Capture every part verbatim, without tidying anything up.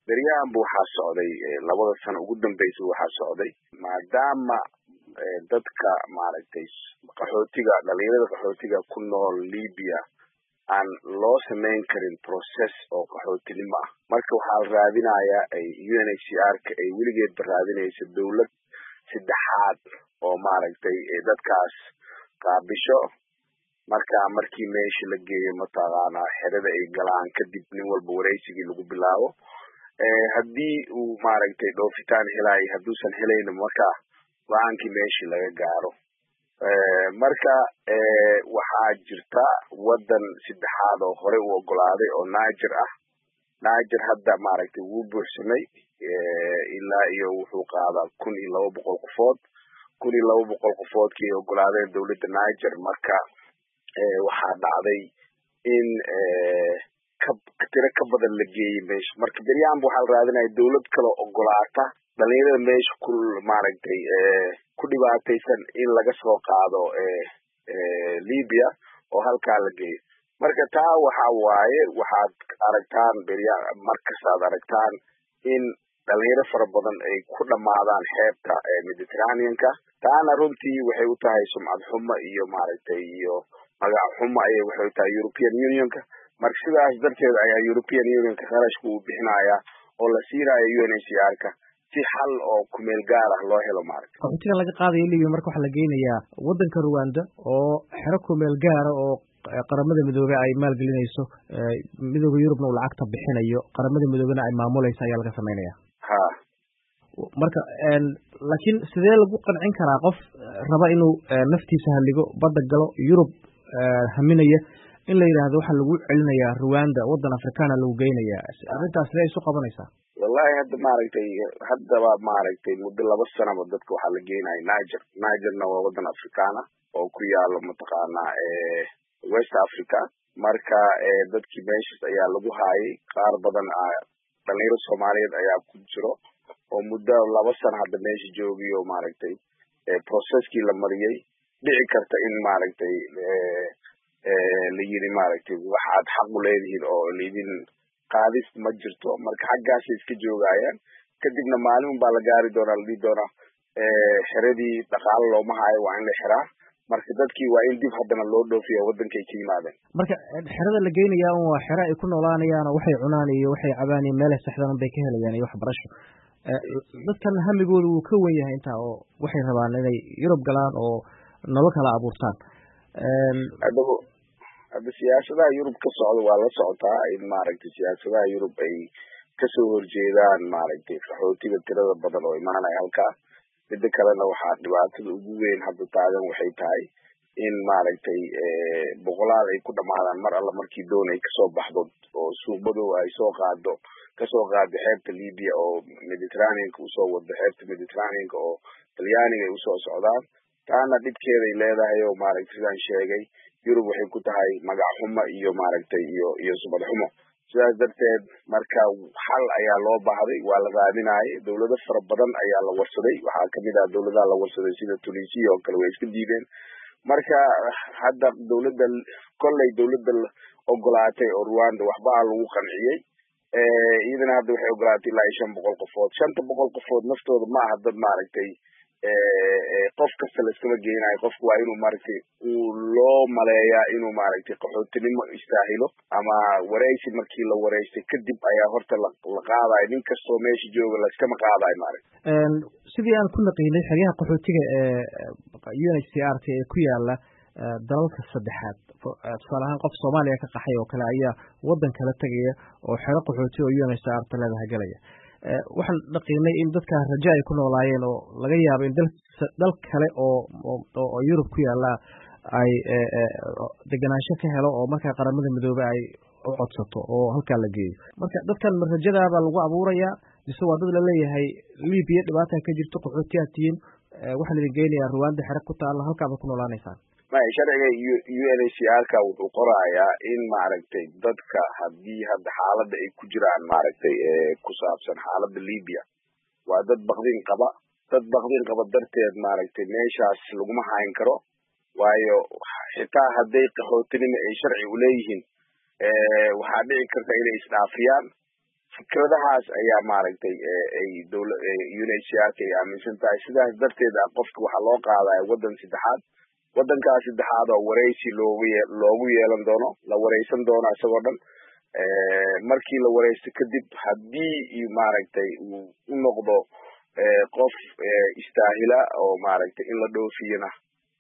daryahan buu waxaa socday labada sano ugu dambeysay waxaa socday maadaama dadka maaragtay qaxootiga dhalinyarada qaxootiga ku nool Libya aan loo samayn karin process oo qaxootinimo ah marka waxaa la raadinayaa ay U N H C R ka ay weligeed raadinayso dawlad saddexaad oo maaragtay dadkaas qaabisho marka markii meesha la geeyo mataqaana xerada ay galaan kadib nin walba wareysigii lagu bilaabo ee hadii uu maaragtay dhoofitaan helay haduusan helayna marka waankii meesha laga gaaro ee marka ee waxaa jirta wadan saddexaad oo hore u ogolaaday oo Niger ah Niger hadda maaragtay wuu buuxsamay ee ilaa iyo wuxuu qaadaa kun iyo laba boqol qofood kun iyo laba boqol qofood kii ogolaadeen dawladda Niger marka ee waxaa dhacday in ee ka tira ka badan la geeyay meesha marka daryahan waxaa la raadinaya dawlad kale ogolaata dhalinyarada meesha ku maaragtay ee ku dhibaataysan in laga soo qaado ee ee Libya oo halkaa la geeyo marka taa waxa waaye waxaad aragtaan daryahan markaad aragtaan in dhalinyaro fara badan ay ku dhamaadaan xeebta ee Mediterranean-ka taana runtii waxay u tahay sumcad xumo iyo maaragtay iyo magac xumo ay waxay u tahay European Union-ka marka sidaas darteed ayaa European Union-ka qarashku u bixinaya oo la siinayo U N H C R-ka si xal oo ku meel gaar ah loo helo maaragtay qaxootiga laga qaadayo Libya marka waxa la geynayaa wadanka Rwanda oo xero ku meel gaar ah oo qaramada midoobay ay maalgelinayso midowga Yurubna uu lacagta bixinayo qaramada midoobana ay maamulayso ayaa laga sameeyaa ha marka een laakiin sidee lagu qancin karaa qof raba inuu naftiisa haligo badda galo Yurub haminaya in la yiraahdo waxa lagu celinayaa Rwanda wadan Afrikaan lagu geynayaa arrintaas ay soo qabanaysaa wallahi hadda maaragtay hadda waa maaragtay muddo laba sano dadka waxa la geenay Niger Nigerna waa wadan Afrikaan oo ku yaalo mataqaana ee West Africa marka ee dadkii meesha ayaa lagu haayay qaar badan dhalinyaro Soomaaliyeed ayaa ku jiro oo muddo laba sano hadda meesha joogiyo maaragtay ee processkii la mariyay dhici karta in maaragtay ee ee la yiri maaragtay waxaad xaq u leedahay oo leedin qaadis ma jirto marka xaggaas iska joogayaan kadibna maalin baa la gaari doonaa la doonaa ee xeradii dhaqaale looma haayo waa in la xiraa marka dadkii waa in dib haddana loo dhoofiyo wadankay ka yimaadeen marka xerada la geynayaa waa xero ay ku noolaanayaan waxay cunaan iyo waxay cabaan iyo meel saxdan bay ka helayaan iyo waxbarasho dadkan hamigoodu uu ka weyn yahay inta oo waxay rabaan inay Yurub galaan oo nolol kala abuurtaan een adoo hadda siyaasadaha Yurub ka socdo waa la socotaa in maaragtay siyaasadaha Yurub ay ka soo horjeedaan maaragtay qaxootiga tirada badan oo imaanaya halka midda kalena waxaa dhibaatada ugu weyn hadda taagan waxay tahay in maaragtay ee boqolaal ay ku dhamaadaan mar alla markii doon ay kasoo baxdo oo suuqbadu ay soo qaado kasoo qaado xeebta Libya oo Mediterranean-ka u soo wado xeebta Mediterranean-ka oo Talyaaniga ay u soo socdaan taana dhibkeeda ay leedahay oo maaragtay sidaan sheegay Yurub waxay ku tahay magac xumo iyo maaragtay iyo iyo subad xumo sidaas darteed marka xal ayaa loo baahday waa la raadinayay dawlado fara badan ayaa la warsaday waxaa kamid ah dawladaha la warsaday sida Tunisia oo kale way iska diideen marka hadda dawladda kolley dawladda ogolaatay oo Rwanda waxba lagu qanciyay ee iyadana hadda waxay ogolaatay ilaa shan boqol qofood shan boqol qofood naftooda ma aha dad maaragtay ee qof kasta la iska geenayo qofku waa inuu maaragtay uu loo maleeyaa inuu maaragtay qaxootinimo istaahilo ama wareysi markii la wareystay kadib ayaa horta la qaaday nin kastoo meesha jooga la iska ma qaaday maaragtay een sidii aan ku naqinay xiriyaha qaxootiga ee U N H C R ee ku yaala dalalka saddexaad tusaalahan qof Soomaaliya ka qaxay oo kale ayaa wadan kala tagaya oo xero qaxooti oo U N H C R leedahay galaya waxaan dhaqinay in dadka rajo ay ku noolaayeen oo laga yaabo in dal kale oo oo Yurub ku yaala ay deganaansho ka helo oo marka qaramada midoobay ay u codsato oo halka la geeyo marka dadkan marjadaaba lagu abuuraya mise waa dad la leeyahay Libya dhibaato ka jirto qaxootiyatiin waxa la geenayaa Rwanda xero ku taal halka ba ku noolaanaysan ma sharciga U N H C R-ka wuxuu qorayaa in maaragtay dadka haddii hadda xaaladda ay ku jiraan maaragtay ee ku saabsan xaaladda Libya waa dad baqdin qaba dad baqdin qaba darteed maaragtay meeshaas laguma hayn karo waayo xitaa hadday qaxootinimo ay sharci u leeyihiin ee waxaa dhici karta inay isdhaafiyaan fikradahaas ayaa maaragtay ay dowla U N H C R ka ay aaminsan tahay sidaas darteed ah qofka waxaa loo qaadaya waddan saddexaad waddankaas saddexaad oo wareysi loogu ye loogu yeelan doono la wareysan doono isagoo dhan markii la wareysto kadib haddii maaragtay uu u noqdo qof istaahila oo maaragtay in la dhoofiyana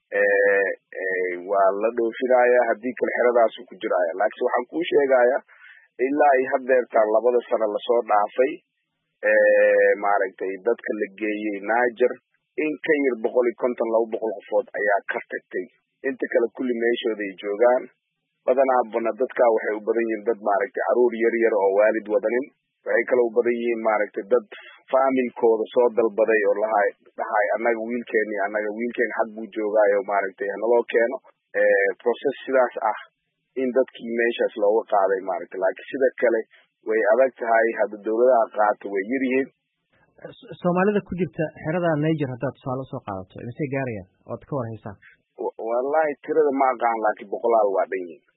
waa la dhoofinaya haddii kale xeradaasuu ku jiraya laakiin waxaan kuu sheegaya ilaa ay haddeertaan labada sano lasoo dhaafay maaragtay dadka la geeyey Niger in ka yar boqol iyo konton laba boqol qofood ayaa ka tagtay inta kale kulli meeshooda ay joogaan badanaa bana dadkaa waxay u badan yihiin dad maaragtay caruur yar yar oo waalid wadanin waxay kale u badan yihiin maaragtay dad faamilkooda soo dalbaday oo lahay dhahay annaga wiilkeeni annaga wiilkeen xag buu joogaayo maaragtay naloo keeno process sidaas ah in dadkii meeshaas looga qaaday maaragtay laakiin sida kale way adag tahay hadda dowladaha qaato way yar yihiin soomaalida ku jirta xerada Niger haddaad tusaale usoo qaadato imisay gaarayaan ood ka war haysaan wallahi tirada ma aqaan laakiin boqolaal waa dhan yihiin